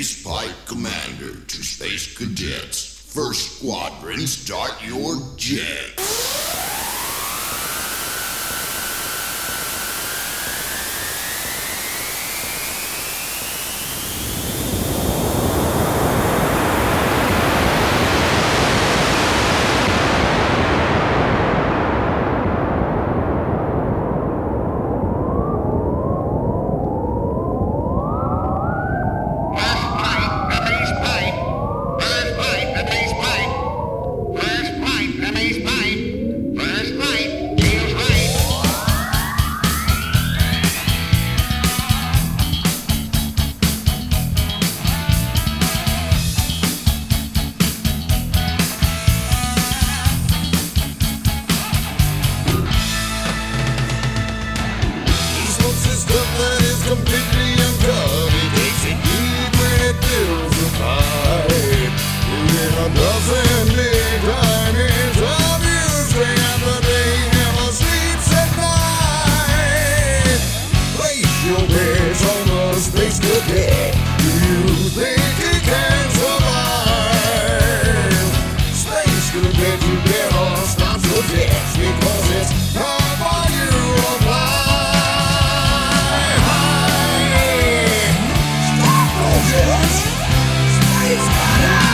Space Pipe Commander to Space Cadets. First Squadron, start your jets. Completely uncut, it takes it deep when it fills the pipe. In a dozen big diamonds of you, stay out the day, never sleeps at night. Place your bets on the Space Cadet. Do you think it can survive? Space Cadet, you better stop your jets, because it's time for you to fly. Space Cadet!